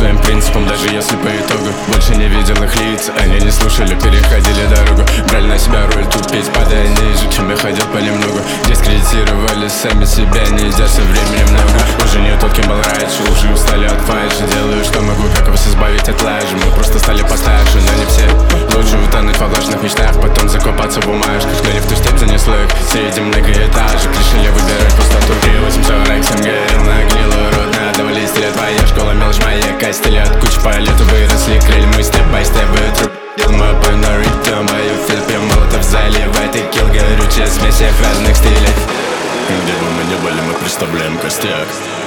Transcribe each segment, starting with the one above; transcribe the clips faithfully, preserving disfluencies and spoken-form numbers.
своим принципам, даже если по итогу больше не видел их лиц. Они не слушали, переходили дорогу, брали на себя роль тупить, падая ниже, чем я ходил понемногу. Дискредитировали сами себя, нельзя со временем много. Уже не тот, кем был раньше, уже устали от фальши. Делаю, что могу, как вас избавить от лажи. Мы просто стали постарше, но не все. Лучше утонуть во влажных мечтах, потом закопаться в бумажках. Но не в ту степь занесло их среди многоэтажек. Решили выбирать пустоту. три восемь сорок семь горел на гнилую рот. Надо в листе лет, твоя школа, мелочь моя кости лет. Куча по лету выросли крылья, мы степ-бай-степ и труп. Мы по ритм, бою филиппе, молотов заливает и килл. Горючая смесь всех разных стилей. Где бы мы ни были, мы представляем костяк.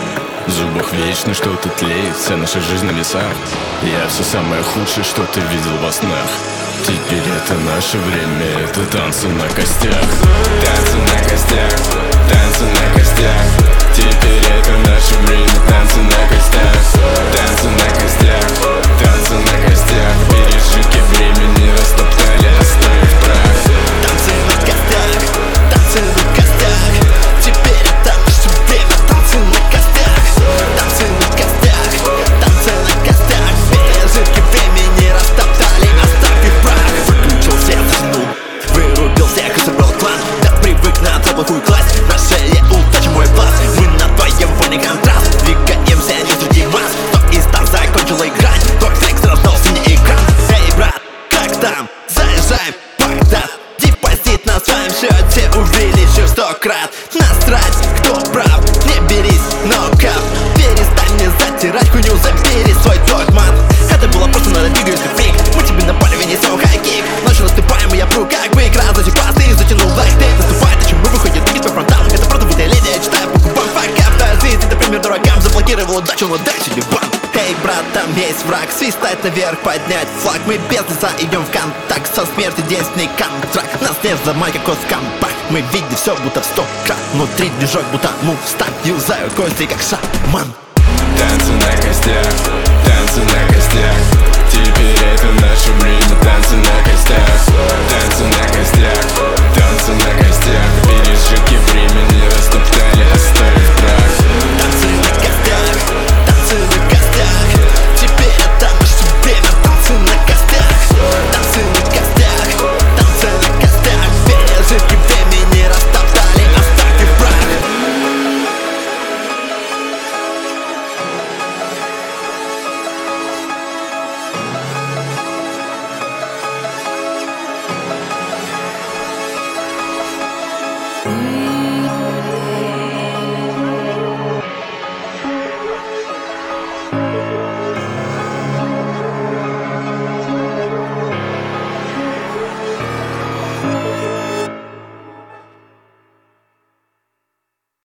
В зубах вечно что-то тлеет, вся наша жизнь на весах. Я все самое худшее, что ты видел во снах. Теперь это наше время, это танцы на костях. Танцы на костях, танцы на костях. Теперь это наше время, танцы на костях. Танцы на костях, танцы на костях. Пережитки времени растоптали, оставив прах. Танцы на костях, танцы на костях. Теперь это наше время, танцы на костях. Танцы на костях, танцы на костях. Пережитки времени растоптали, оставив прах. Выключил свет, заснул, вырубил всех и собрал клан. Да привык на плохую класть, на шее удача мой глаз. Мы на твоем фоне контраст, двигаемся не среди вас. Кто из нас закончил играть, твой флекс раздался не экран. Эй, брат, как там? Заезжаем, Багдад. Депозит на своем счете увеличив сто крат. Насрать, кто прав, не берись, нокаут. Перестань мне затирать хуйню, забери свой догмат. Это было просто надо двигаться фрик. Мы тебе напали, вынесем хай-кик. Ночью наступаем, и я пру как бык. Разочек пасты, затянул лайк-тейп. Наступает, о чем мы выходит, видит по фронтам. Это правда выдая леди, я читаю по губам. Факап, жизнь, это пример дуракам. Заблокировал удачу, но дай себе бан. Эй, брат, там есть враг, свистать наверх, поднять флаг. Мы без лица идем в контакт, со смерти действенный контракт. Нас не взломать, как компакт. Мы видим все, будто в сто крат. Внутри движок, будто мувстак. Юзают кости, как шаман. Танцы на костях,